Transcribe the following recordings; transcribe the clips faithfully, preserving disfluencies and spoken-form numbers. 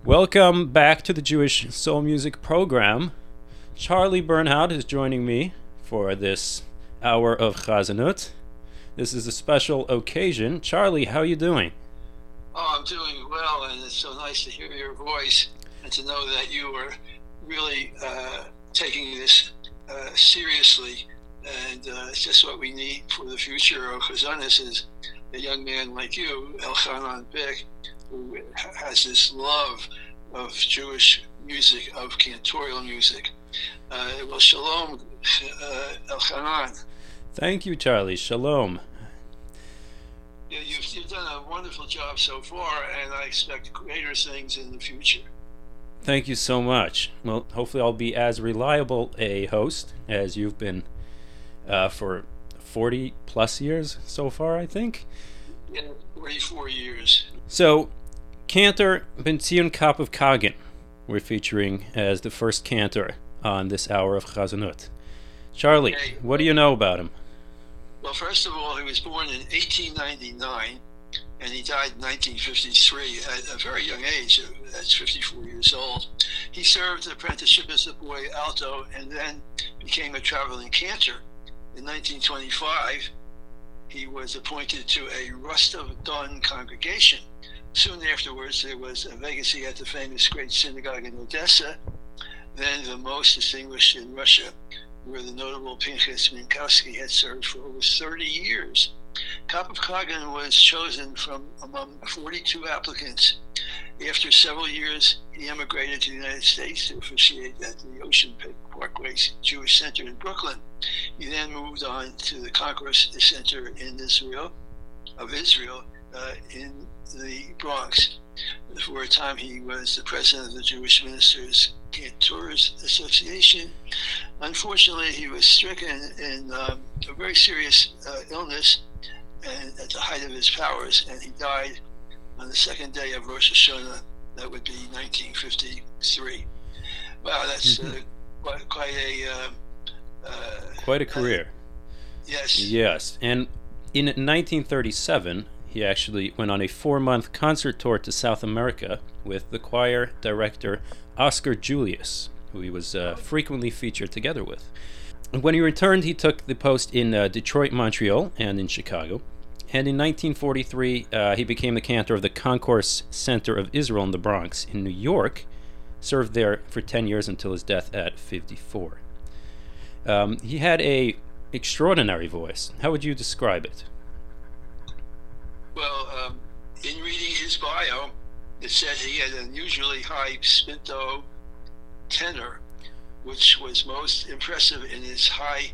Welcome back to the Jewish Soul Music Program. Charlie Bernhout is joining me for this hour of Chazanut. This is a special occasion. Charlie, how are you doing? Oh, I'm doing well, and it's so nice to hear your voice and to know that you are really uh, taking this uh, seriously. And uh, it's just what we need for the future of Chazanus is a young man like you, Elchanan Bick, who has this love of Jewish music, of cantorial music. Uh, well, shalom, uh, Elchanan. Thank you, Charlie. Shalom. Yeah, you've, you've done a wonderful job so far, and I expect greater things in the future. Thank you so much. Well, hopefully I'll be as reliable a host as you've been uh, for forty plus years so far, I think. Yeah, forty-four years. So, Cantor Ben-Zion Kapov Kagan we're featuring as the first cantor on this hour of Chazanut. Charlie, Okay. What do you know about him? Well, first of all, he was born in eighteen ninety-nine, and he died in nineteen fifty-three at a very young age. That's fifty-four years old. He served apprenticeship as a boy alto and then became a traveling cantor. In nineteen twenty-five, he was appointed to a Rostov Don congregation. Soon afterwards, there was a vacancy at the famous Great Synagogue in Odessa, then the most distinguished in Russia, where the notable Pinchas Minkowski had served for over thirty years. Kapov Kagan was chosen from among forty-two applicants. After several years, he emigrated to the United States to officiate at the Ocean Parkway Jewish Center in Brooklyn. He then moved on to the Concourse Center in Israel, of Israel, uh, in the Bronx. For a time, he was the president of the Jewish Ministers Cantors Association. Unfortunately, he was stricken in um, a very serious uh, illness and at the height of his powers, and he died on the second day of Rosh Hashanah. That would be nineteen fifty-three. Wow, that's uh, quite, quite a uh, uh, Quite a career. Uh, yes. Yes, and in nineteen thirty-seven, he actually went on a four-month concert tour to South America with the choir director Oscar Julius, who he was uh, frequently featured together with. When he returned, he took the post in uh, Detroit, Montreal, and in Chicago. And in nineteen forty-three, uh, he became the cantor of the Concourse Center of Israel in the Bronx in New York, served there for ten years until his death at fifty-four. Um, he had a extraordinary voice. How would you describe it? Well, um, in reading his bio, it said he had an unusually high spinto tenor, which was most impressive in his high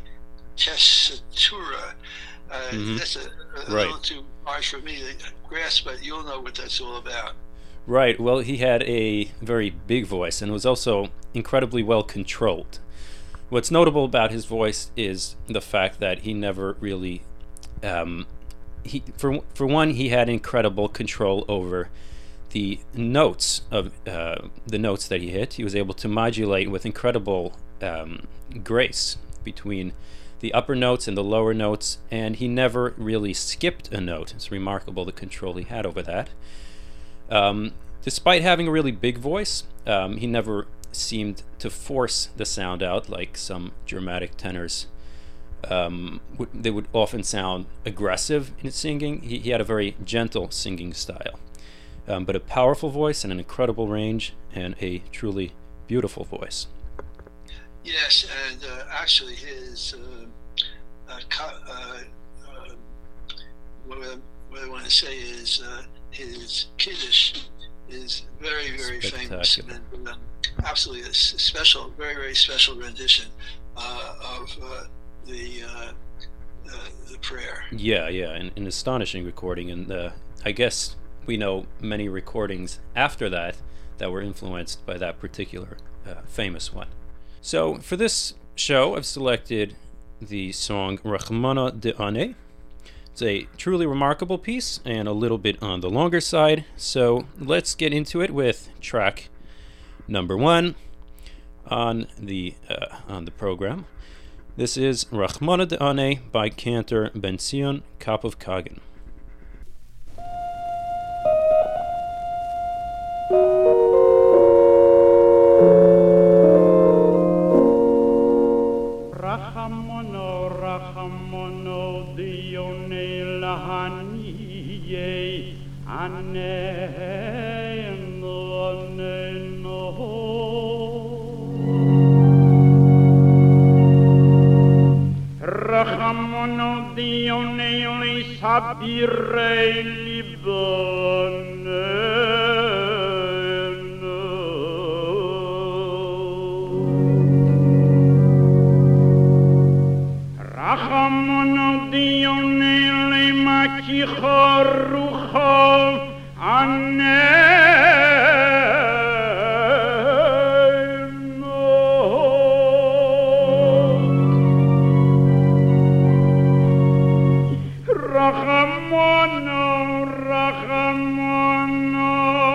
tessitura. Uh, mm-hmm. That's a, a right. little too hard for me to grasp, but you'll know what that's all about. Right. Well, he had a very big voice and was also incredibly well controlled. What's notable about his voice is the fact that he never really, um, he for for one, he had incredible control over the notes of uh, the notes that he hit. He was able to modulate with incredible um, grace between the upper notes and the lower notes, and he never really skipped a note. It's remarkable the control he had over that. Um, despite having a really big voice, um, he never seemed to force the sound out like some dramatic tenors. Um, w- they would often sound aggressive in singing. He, he had a very gentle singing style, um, but a powerful voice and an incredible range and a truly beautiful voice. Yes, and uh, actually his, uh, uh, co- uh, uh, what, I, what I want to say is uh, his Kiddush is very, very famous and um, absolutely a s- special, very, very special rendition uh, of uh, the uh, uh, the prayer. Yeah, yeah, an, an astonishing recording, and uh, I guess we know many recordings after that that were influenced by that particular uh, famous one. So for this show, I've selected the song Rachmana De'aneh. It's a truly remarkable piece and a little bit on the longer side, so let's get into it with track number one on the uh, on the program. This is Rachmana De'aneh by Cantor Ben-Zion Kapov Kagan. Thank you. Sabirei libanenu Rachamonu dione le makicho rucho Rachamonu, Rachamonu,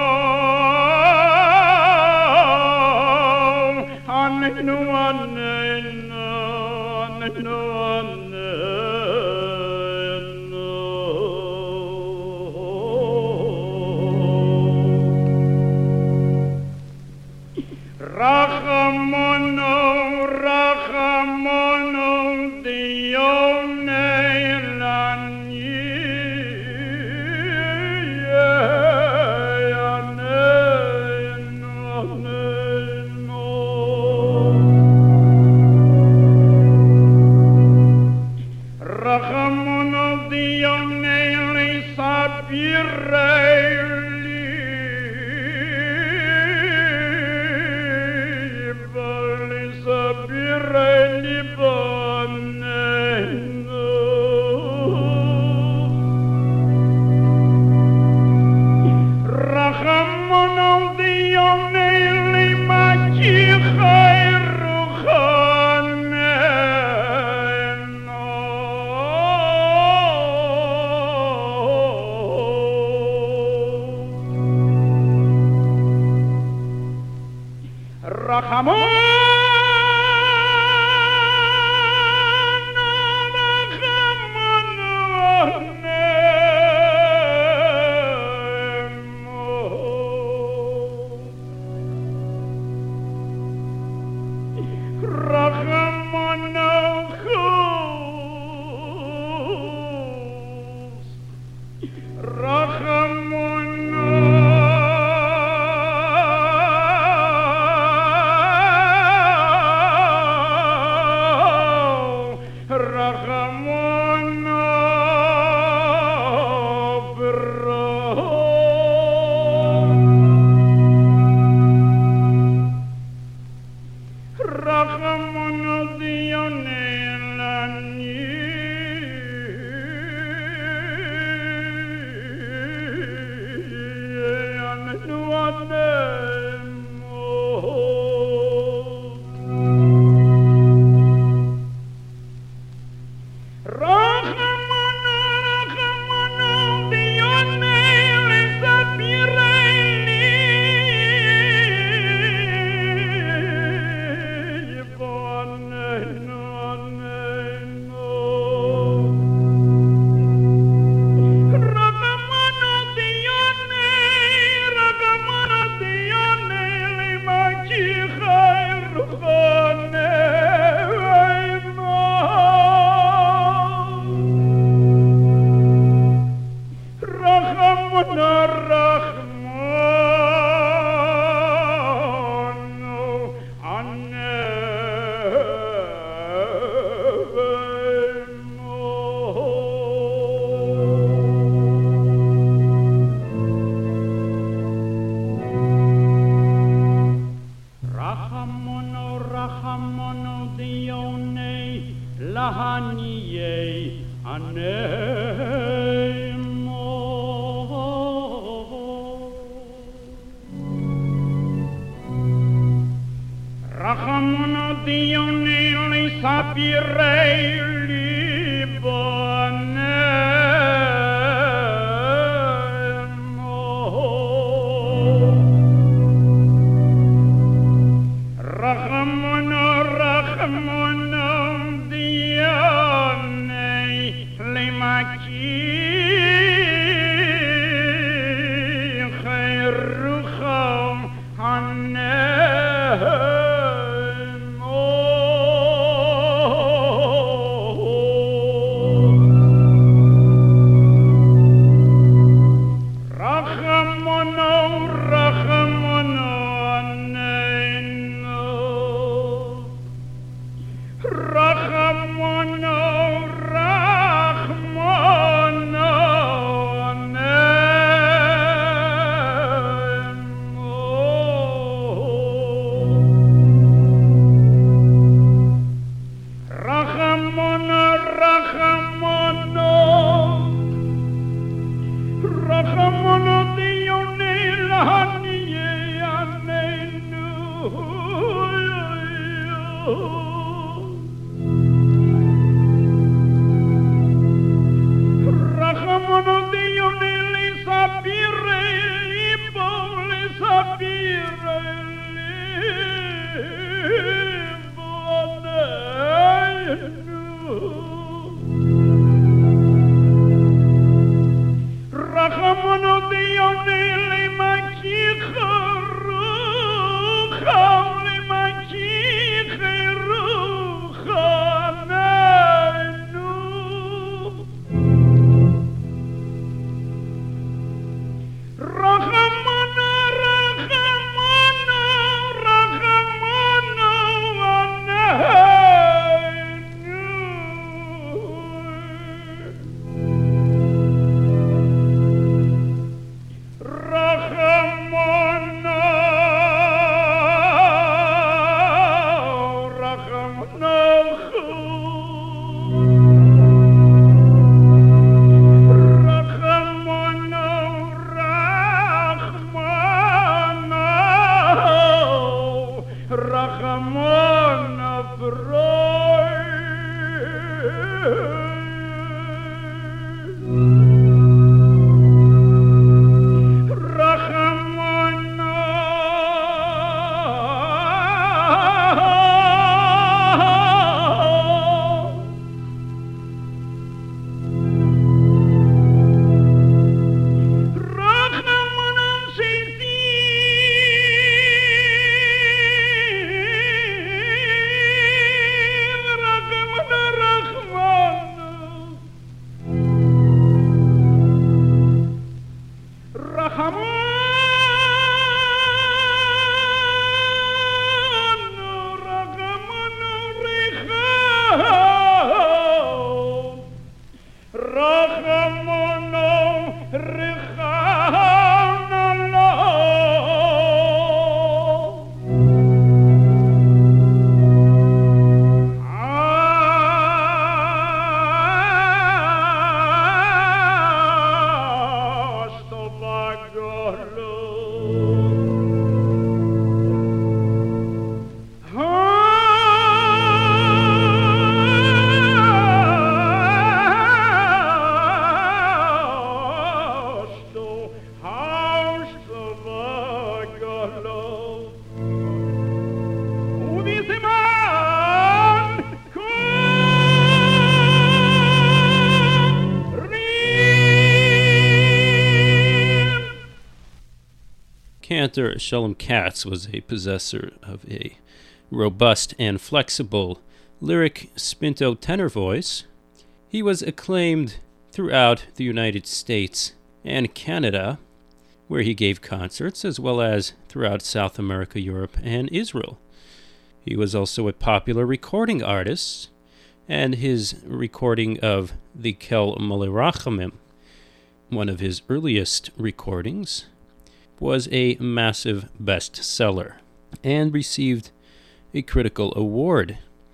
Anenu, Anenu, Anenu, Anenu. Rachamonu, Rachamonu, Dione lani. Rachamonu dione li sabirei liba, li sabirei libanenu. Rachamonu dione li makichai Rachamonu, Rachamonu, Rachamonu. Rachamonu dione lani. Anenu, anenu. Rachamonu, Rachamonu dione li sabirei libanenu, anenu. Rachamonu dione, Rachamonu dione li makichai ruchanenu. Rachamonu, Rachamonu, anenu. Rachamonu, Rachamonu dione lahaniye anemo. Rachamonu dione li sabirei libanenu. Rachamonu, Rachamonu dione li makichai ruchan anenu. Cantor Shalom Katz was a possessor of a robust and flexible lyric spinto tenor voice. He was acclaimed throughout the United States and Canada, where he gave concerts, as well as throughout South America, Europe, and Israel. He was also a popular recording artist, and his recording of the Kel Molerachamim, one of his earliest recordings, was a massive bestseller and received a critical award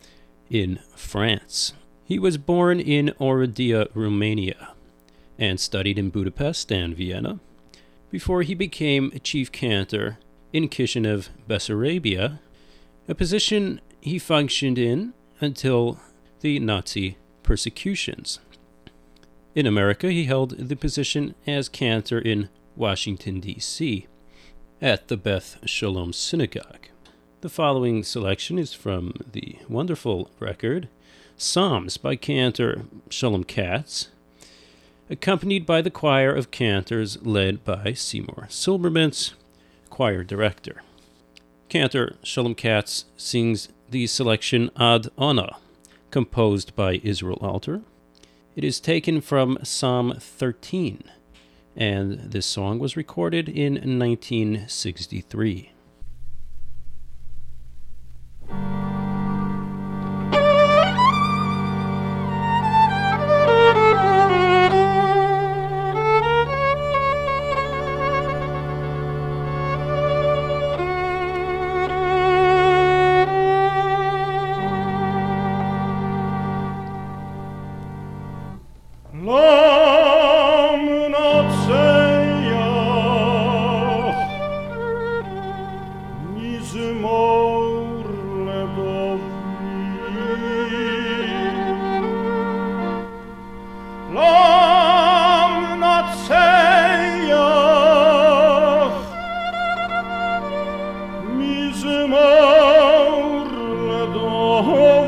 in France. He was born in Oradea, Romania, and studied in Budapest and Vienna before he became chief cantor in Kishinev, Bessarabia, a position he functioned in until the Nazi persecutions. In America, he held the position as cantor in Washington, D C, at the Beth Shalom Synagogue. The following selection is from the wonderful record Psalms by cantor Shalom Katz, accompanied by the choir of cantors led by Seymour Silbermintz, choir director. Cantor Shalom Katz sings the selection Ad Ona, composed by Israel Alter. It is taken from Psalm thirteen, and this song was recorded in nineteen sixty-three. Lam not say מזמור לדוד. למנצח מזמור לדוד.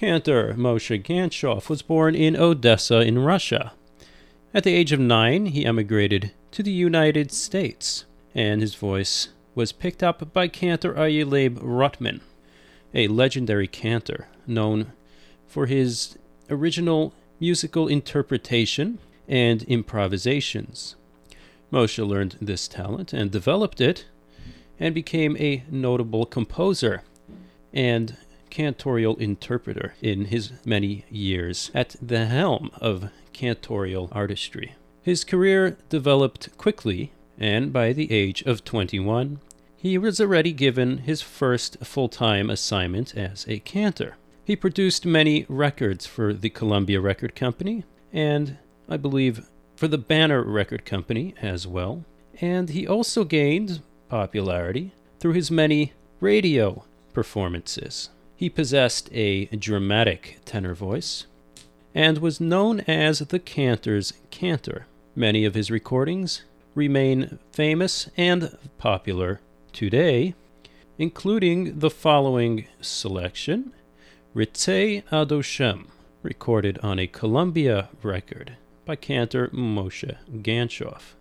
Cantor Moshe Ganchoff was born in Odessa in Russia. At the age of nine, he emigrated to the United States, and his voice was picked up by cantor Aryeh Rotman, a legendary cantor known for his original musical interpretation and improvisations. Moshe learned this talent and developed it, and became a notable composer and cantorial interpreter in his many years at the helm of cantorial artistry. His career developed quickly, and by the age of twenty-one, he was already given his first full-time assignment as a cantor. He produced many records for the Columbia Record Company, and I believe for the Banner Record Company as well. And he also gained popularity through his many radio performances. He possessed a dramatic tenor voice and was known as the Cantor's Cantor. Many of his recordings remain famous and popular today, including the following selection: Ritzei Adoshem, recorded on a Columbia record by cantor Moshe Ganchoff.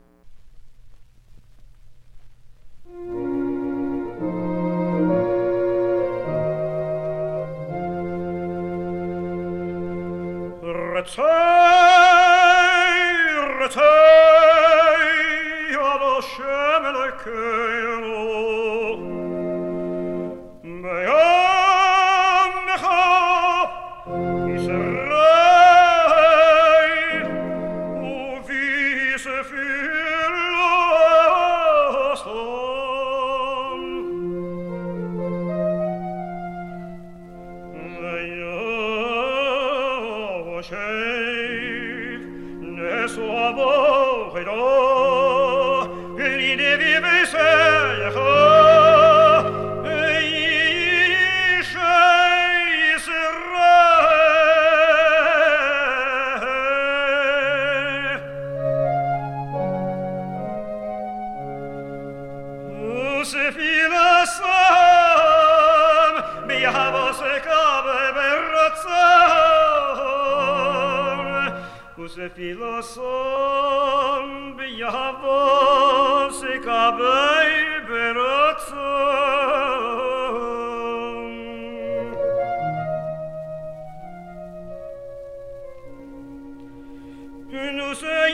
Ritzei, Ritzei Adoshem Elokeinu Be'yamecha Yisrael U'visefilosam Ve'yoshev Nesuavo Hedo Lide Vivesecha Filosom biyavos kabei berotzom Nusei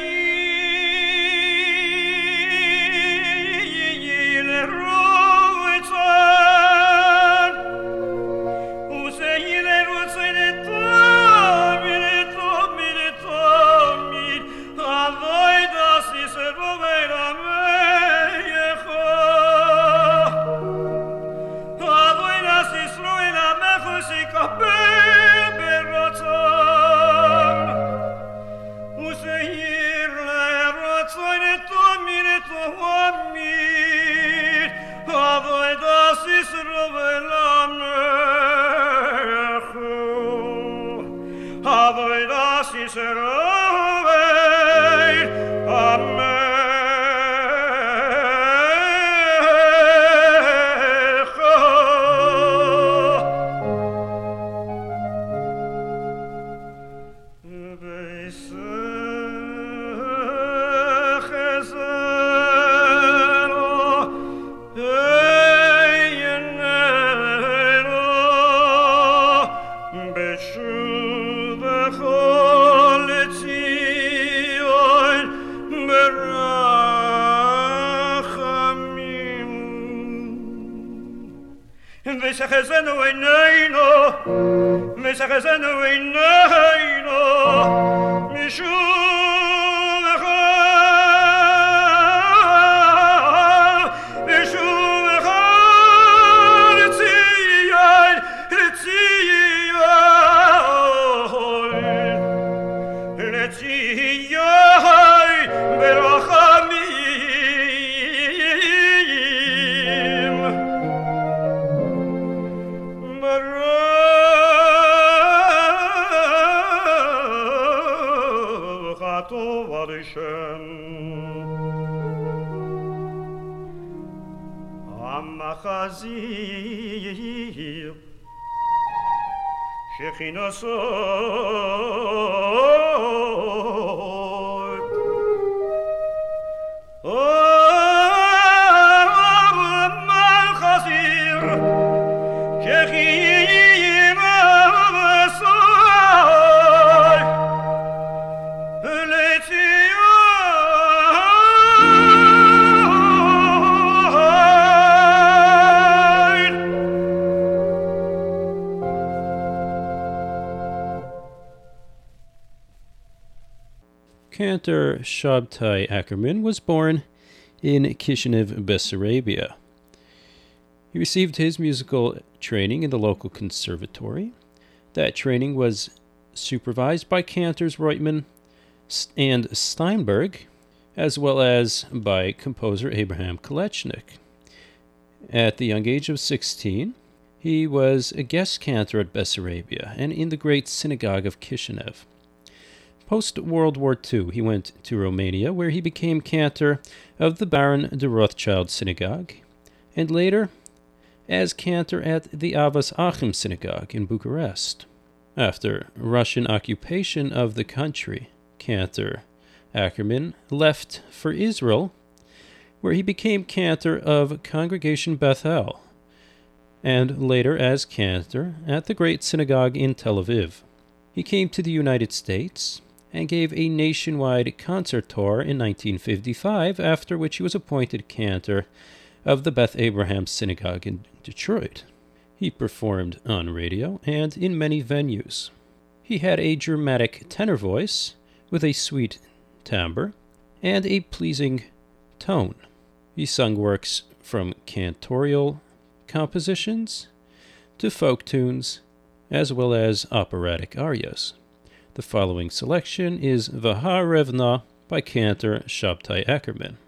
lerotzan Usei lerotzan etom etom etom Avoy das is roveira mecho Avoy das is roveira mecho si kape berotzon Useir le rotzon etomir etomir Avoy das is roveira mecho Avoy das is Mesachazanu einaino, Mesachazanu einaino, Mishumecha, Mishumecha, Litziyan, Litziyan, Litziyan, Berachamim. Amachazir Shekhinah soy Cantor Shabtai Ackerman was born in Kishinev, Bessarabia. He received his musical training in the local conservatory. That training was supervised by cantors Reutemann and Steinberg, as well as by composer Abraham Kolechnik. At the young age of sixteen, he was a guest cantor at Bessarabia and in the great synagogue of Kishinev. Post-World War Two, he went to Romania, where he became cantor of the Baron de Rothschild Synagogue, and later as cantor at the Avos Achim Synagogue in Bucharest. After Russian occupation of the country, Cantor Ackerman left for Israel, where he became cantor of Congregation Bethel, and later as cantor at the Great Synagogue in Tel Aviv. He came to the United States and gave a nationwide concert tour in nineteen fifty-five, after which he was appointed cantor of the Beth Abraham Synagogue in Detroit. He performed on radio and in many venues. He had a dramatic tenor voice with a sweet timbre and a pleasing tone. He sung works from cantorial compositions to folk tunes, as well as operatic arias. The following selection is Vaharevna by Cantor Shabtai Ackerman.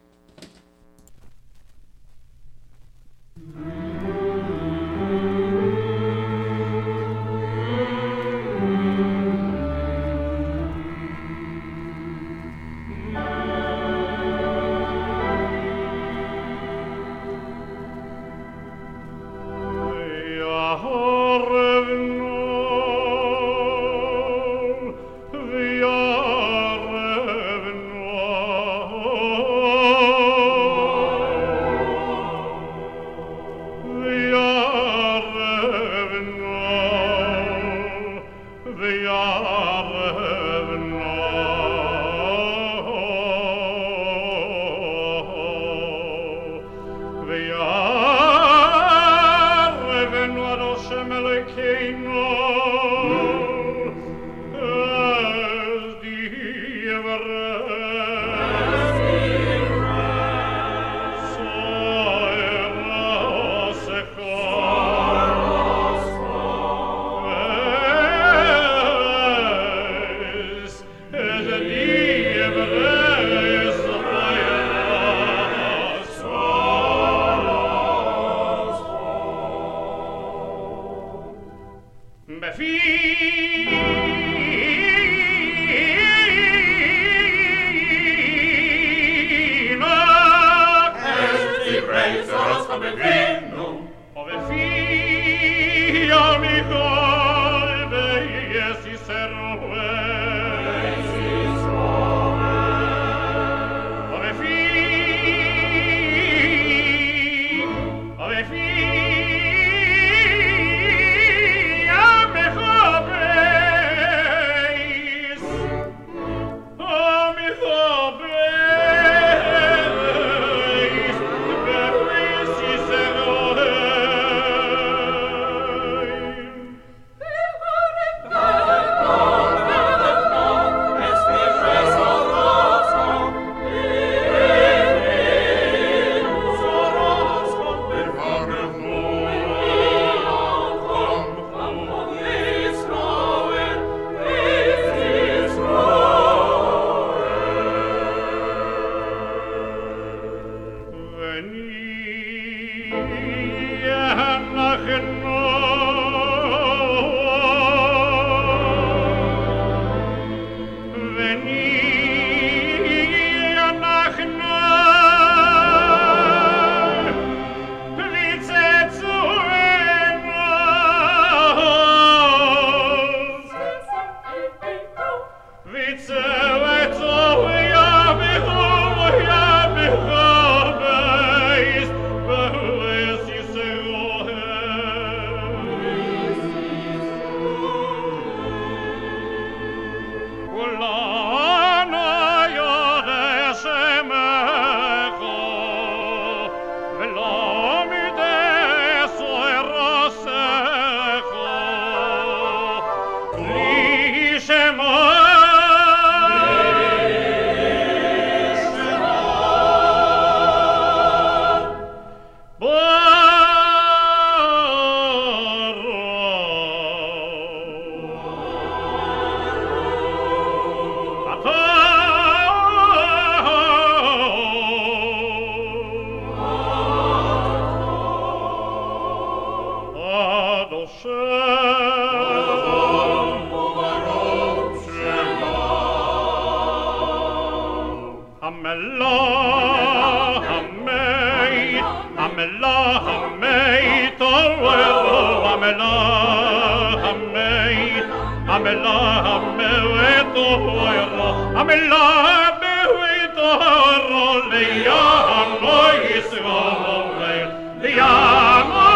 hameit owero amela hameit amela hameit owero amela hameit owero leya mo Yisrael leya mo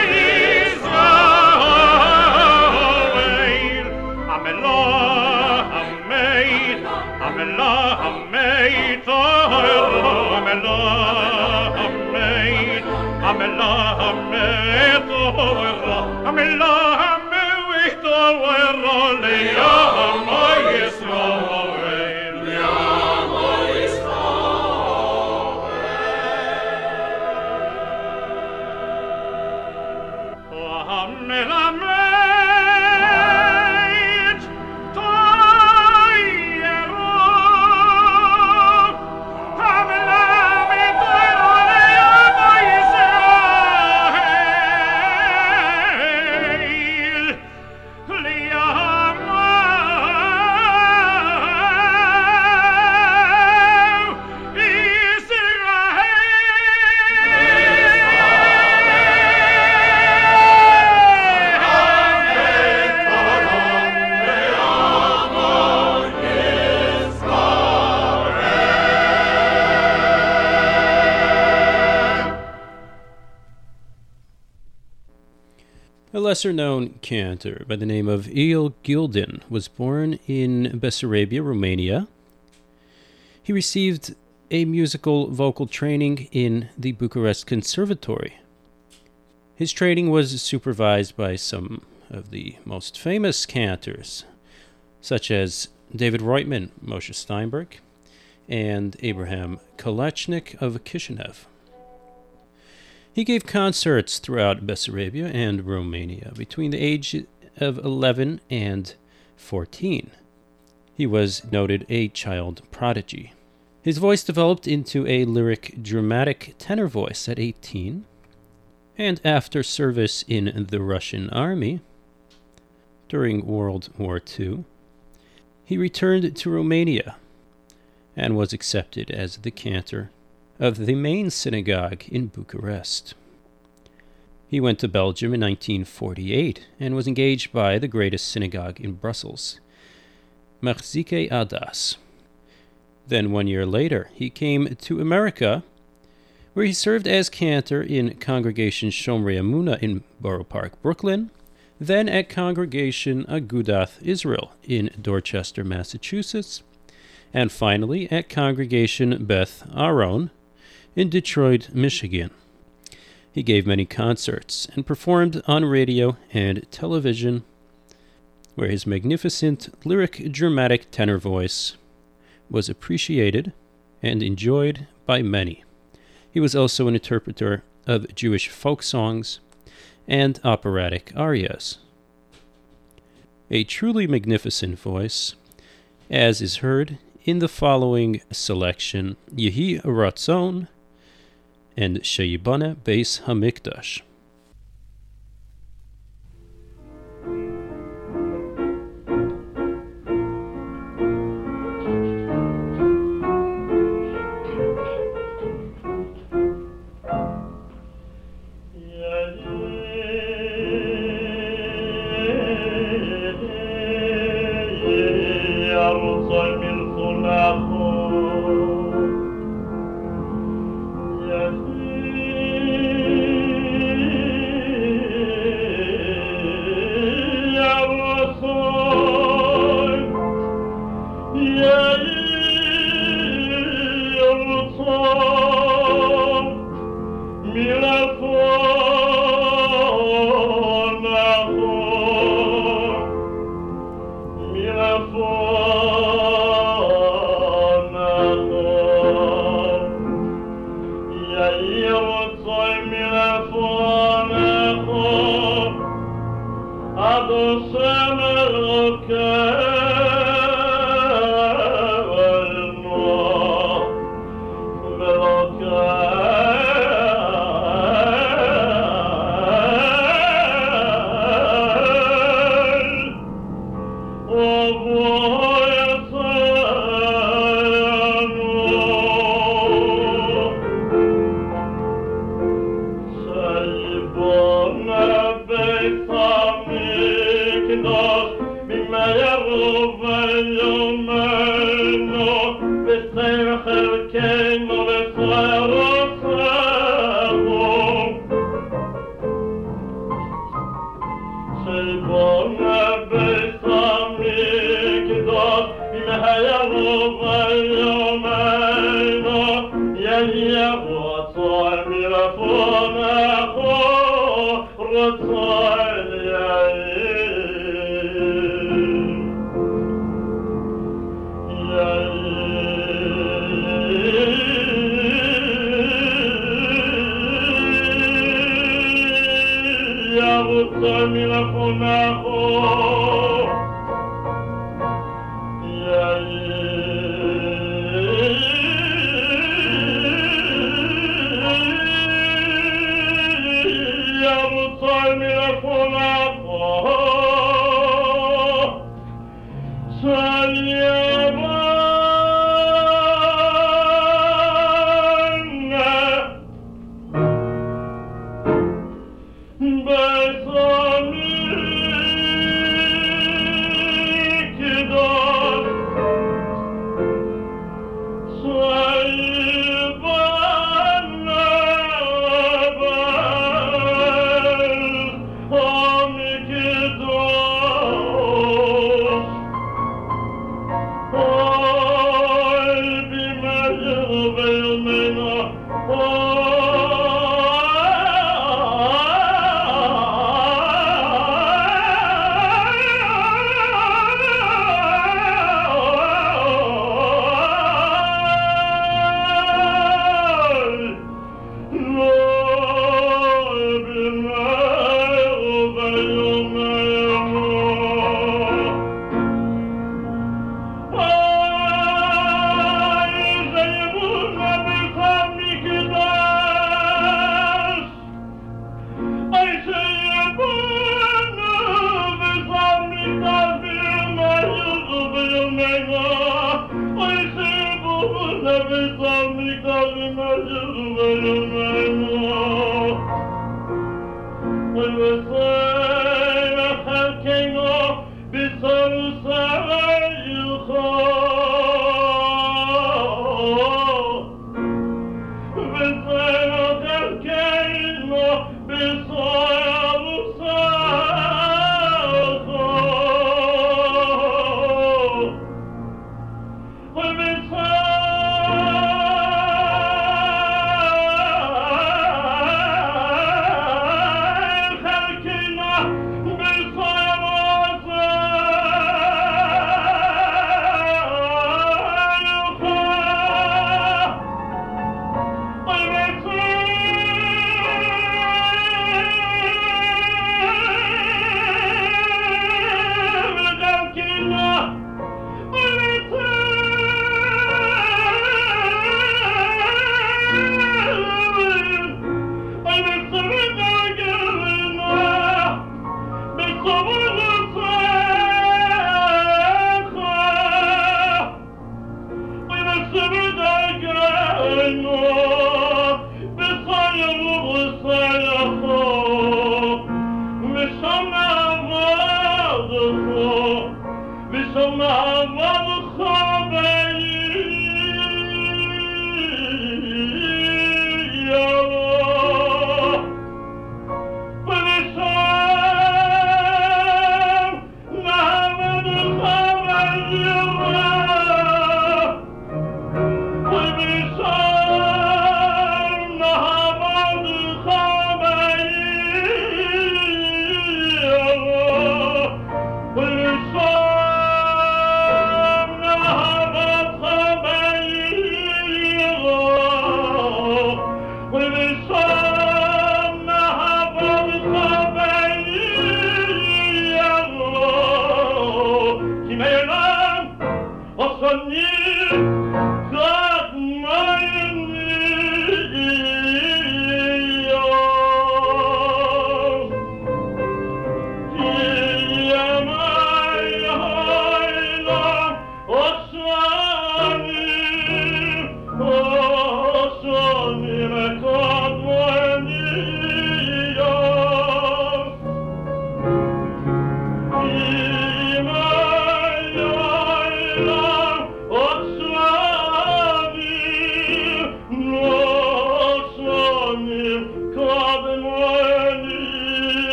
Yisrael amela hameit amela hameit owero amela Amela hamet owero, amela hamet owero, leya mo Yisrael, leya mo Yisrael. Amela hamet toyero, amela hamet toyero, leya mo Yisrael. A lesser-known cantor by the name of Eyal Gildin was born in Bessarabia, Romania. He received a musical vocal training in the Bucharest Conservatory. His training was supervised by some of the most famous cantors, such as David Reutemann, Moshe Steinberg, and Abraham Kolachnik of Kishinev. He gave concerts throughout Bessarabia and Romania between the age of eleven and fourteen. He was noted a child prodigy. His voice developed into a lyric dramatic tenor voice at eighteen, and after service in the Russian army during World War Two, he returned to Romania and was accepted as the cantor of the main synagogue in Bucharest. He went to Belgium in nineteen forty-eight and was engaged by the greatest synagogue in Brussels, Mechzike Adas. Then one year later, he came to America, where he served as cantor in Congregation Shomrei Emunah in Borough Park, Brooklyn, then at Congregation Agudath Israel in Dorchester, Massachusetts, and finally at Congregation Beth Aron in Detroit, Michigan. He gave many concerts and performed on radio and television, where his magnificent lyric dramatic tenor voice was appreciated and enjoyed by many. He was also an interpreter of Jewish folk songs and operatic arias. A truly magnificent voice, as is heard in the following selection, Yehi Ratzon and Sheyibana Beis Hamikdash. Yeah.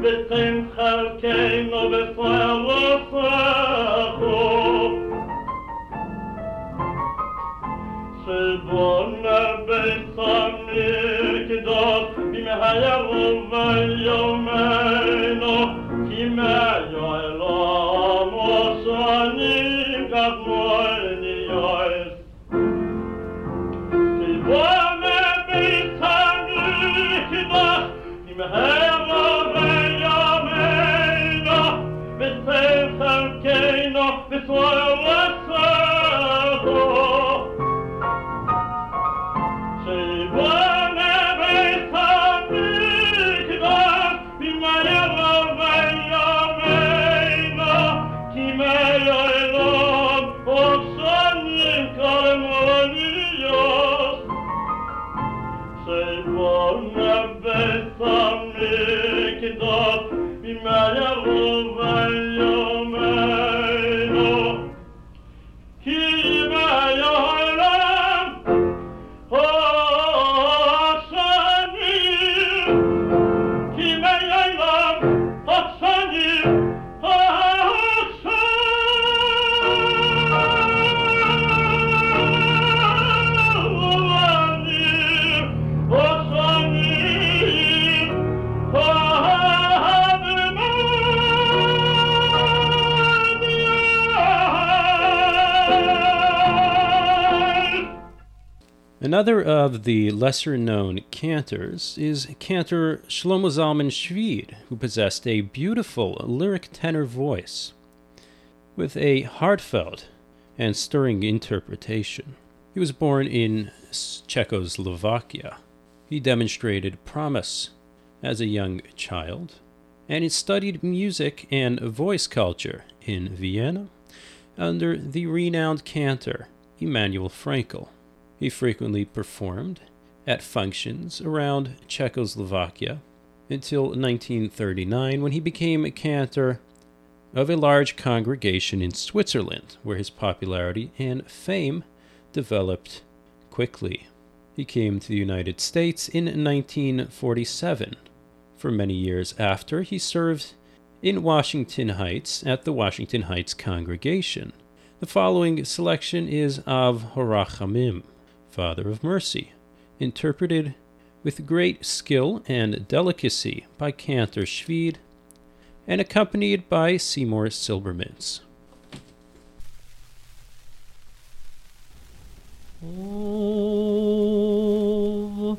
ותן חלקנו בפרלפך שבונה בית המקדש במהירו ויומנו כי מאיו אלוהים ושנים גדמוני יויס שבונה בית המקדש במהירו ויומנו ותן חלקנו בפרלפך Another of the lesser-known cantors is cantor Shlomo Zalman Shved, who possessed a beautiful lyric tenor voice with a heartfelt and stirring interpretation. He was born in Czechoslovakia. He demonstrated promise as a young child, and he studied music and voice culture in Vienna under the renowned cantor Emanuel Frankl. He frequently performed at functions around Czechoslovakia until nineteen thirty-nine, when he became a cantor of a large congregation in Switzerland, where his popularity and fame developed quickly. He came to the United States in nineteen forty-seven. For many years after, he served in Washington Heights at the Washington Heights congregation. The following selection is of Horachamim, Father of Mercy, interpreted with great skill and delicacy by Cantor Shved and accompanied by Seymour Silbermans. Oh,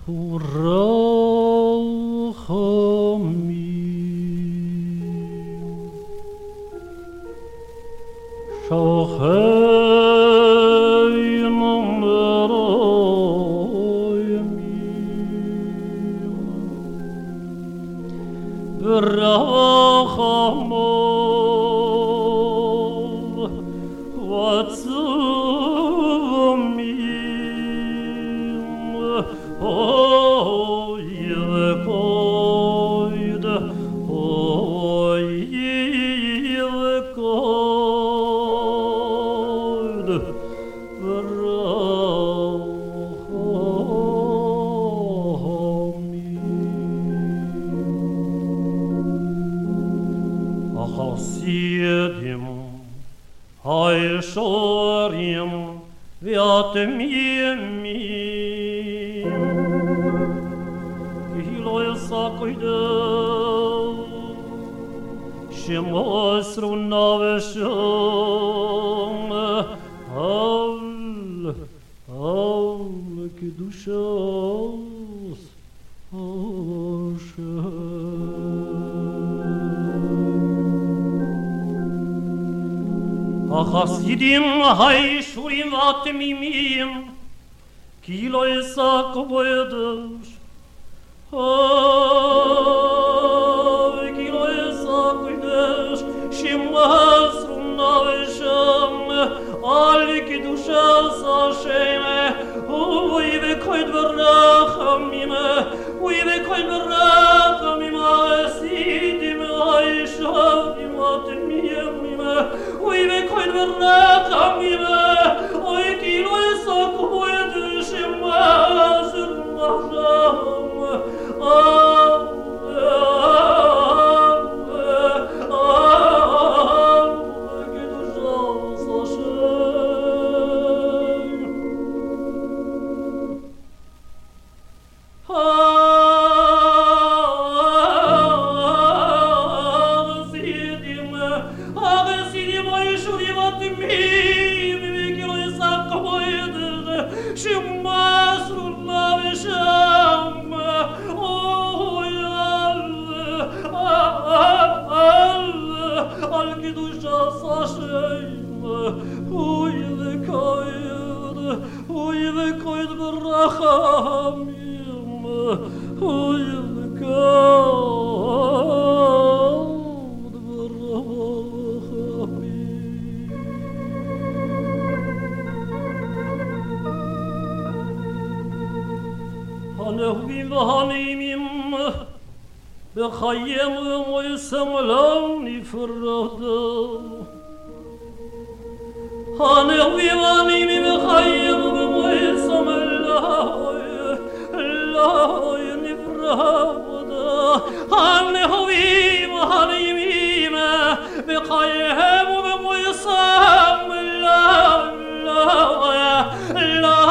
Hasidim hay shurim atmimim kilo esak boydos oh kilo esak boydos shimas runavsham al kidushas sheme oy ve koid verachamim oy ve koid verachamim asidim hay shurim atmimim oy ve koid verachamim oy kilo esak boydos shimas runavsham al הנהובים והנעימים בחייהם ומויסם לא נפרדו. הנהובים והנעימים בחייהם ומויסם לא לא נפרדו. הנהובים והנעימים בחייהם ומויסם לא לא לא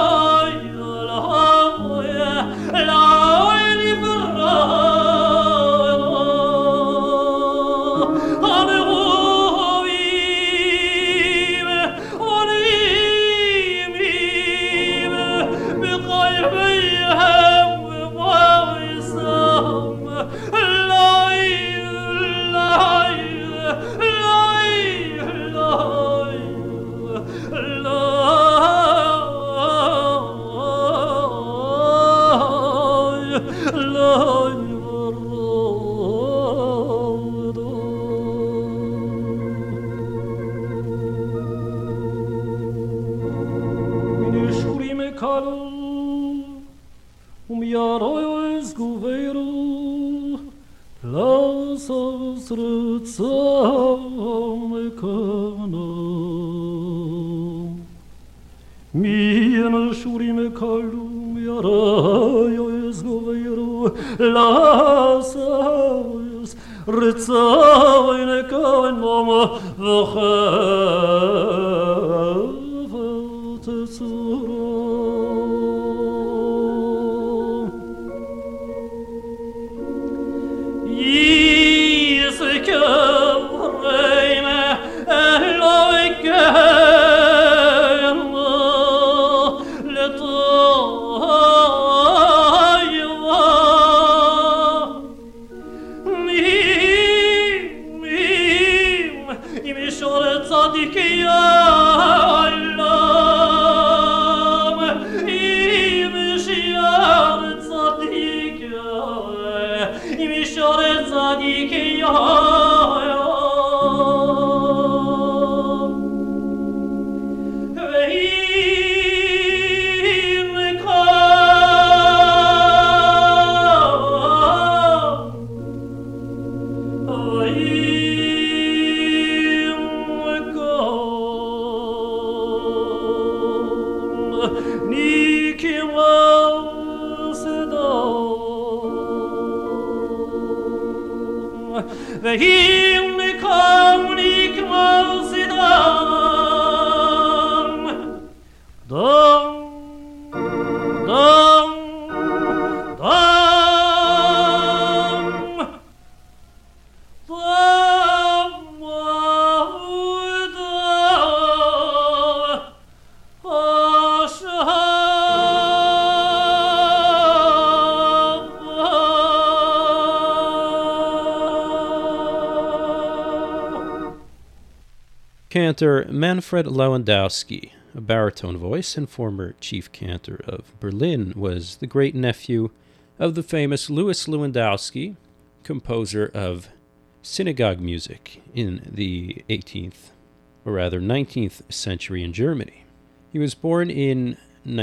Cantor Manfred Lewandowski, a baritone voice and former chief cantor of Berlin, was the great-nephew of the famous Louis Lewandowski, composer of synagogue music in the eighteenth, or rather nineteenth century in Germany. He was born in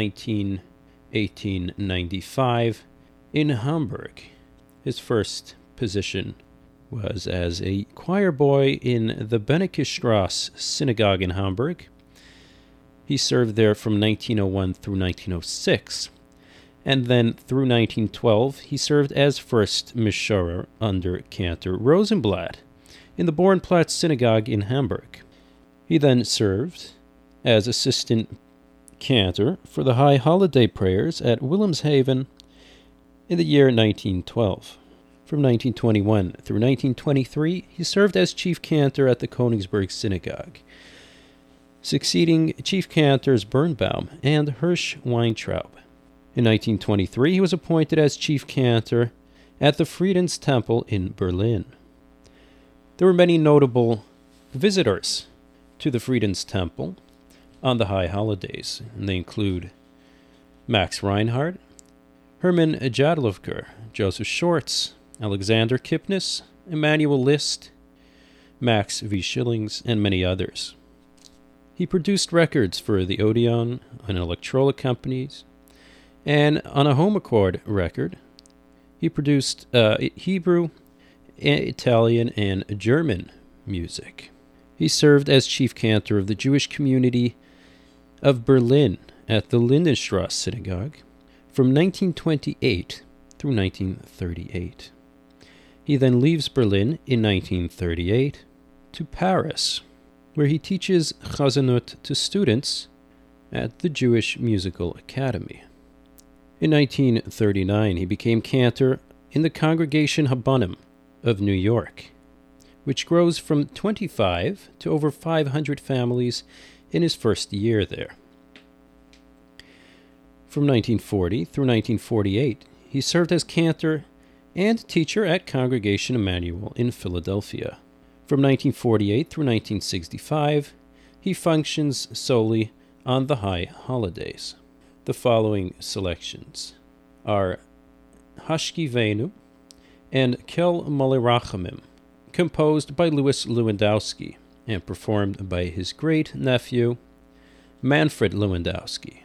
eighteen ninety-five in Hamburg. His first position was as a choir boy in the Beneckestrasse Synagogue in Hamburg. He served there from nineteen oh one through nineteen oh six, and then through nineteen twelve he served as first Mishorer under Cantor Rosenblatt in the Bornplatz Synagogue in Hamburg. He then served as assistant cantor for the High Holiday Prayers at Wilhelmshaven in the year nineteen twelve. From nineteen twenty-one through nineteen twenty-three, he served as chief cantor at the Königsberg Synagogue, succeeding chief cantors Birnbaum and Hirsch Weintraub. In nineteen twenty-three, he was appointed as chief cantor at the Friedens Temple in Berlin. There were many notable visitors to the Friedens Temple on the high holidays, and they include Max Reinhardt, Herman Jadlovker, Joseph Shorts, Alexander Kipnis, Emanuel List, Max V. Schillings, and many others. He produced records for the Odeon and Electrola companies, and on a home accord record, he produced uh, Hebrew, Italian, and German music. He served as chief cantor of the Jewish community of Berlin at the Lindenstrasse Synagogue from nineteen twenty-eight through nineteen thirty-eight. He then leaves Berlin in nineteen thirty-eight to Paris, where he teaches Chazanut to students at the Jewish Musical Academy. In nineteen thirty-nine, he became cantor in the Congregation Habanim of New York, which grows from twenty-five to over five hundred families in his first year there. From nineteen forty through nineteen forty-eight, he served as cantor and teacher at Congregation Emmanuel in Philadelphia. From nineteen forty-eight through nineteen sixty-five, he functions solely on the high holidays. The following selections are Hashkivenu and Kel Malirachamim, composed by Louis Lewandowski and performed by his great-nephew, Manfred Lewandowski.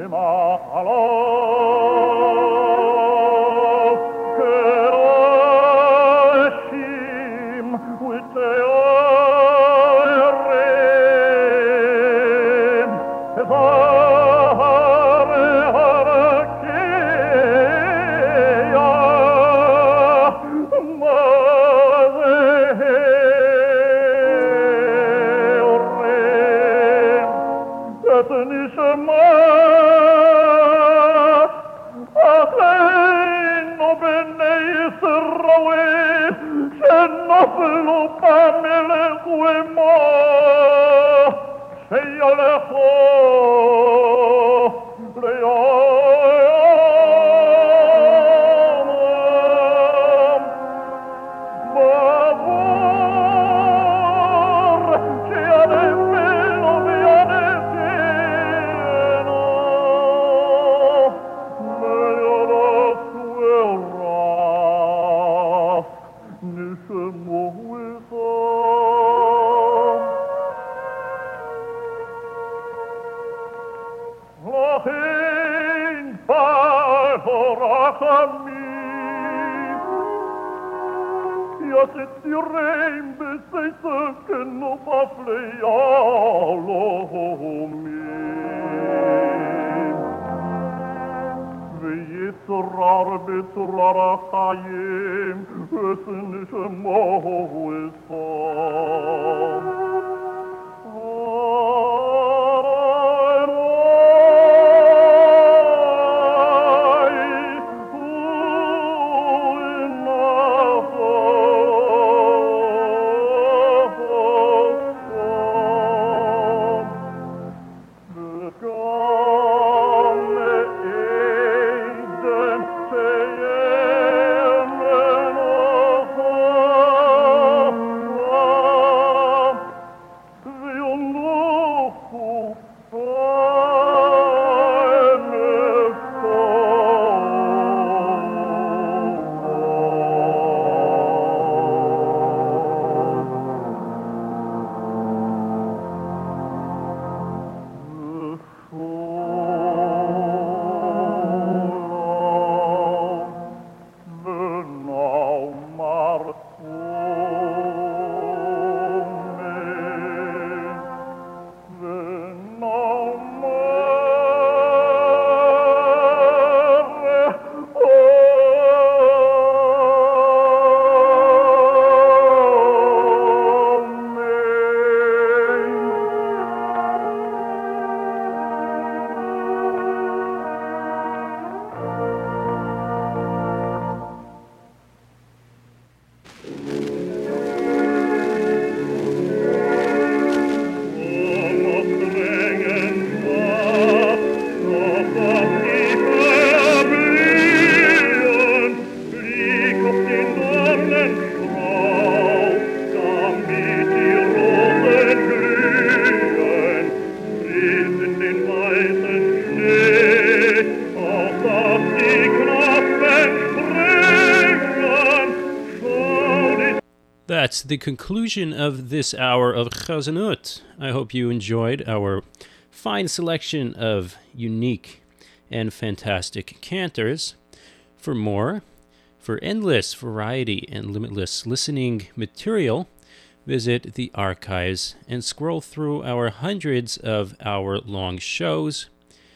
That's the conclusion of this hour of Chazanut. I hope you enjoyed our fine selection of unique and fantastic cantors. For more, for endless variety and limitless listening material, visit the archives and scroll through our hundreds of hour-long shows,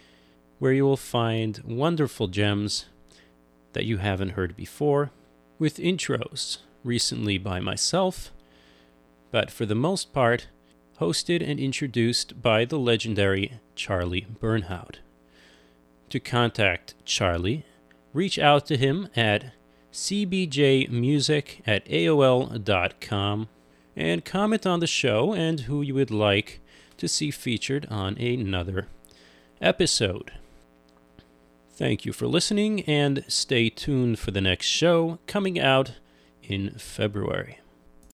where you will find wonderful gems that you haven't heard before, with intros recently by myself, but for the most part, hosted and introduced by the legendary Charlie Bernhoud. To contact Charlie, reach out to him at c b j music at a o l dot com and comment on the show and who you would like to see featured on another episode. Thank you for listening, and stay tuned for the next show coming out in February.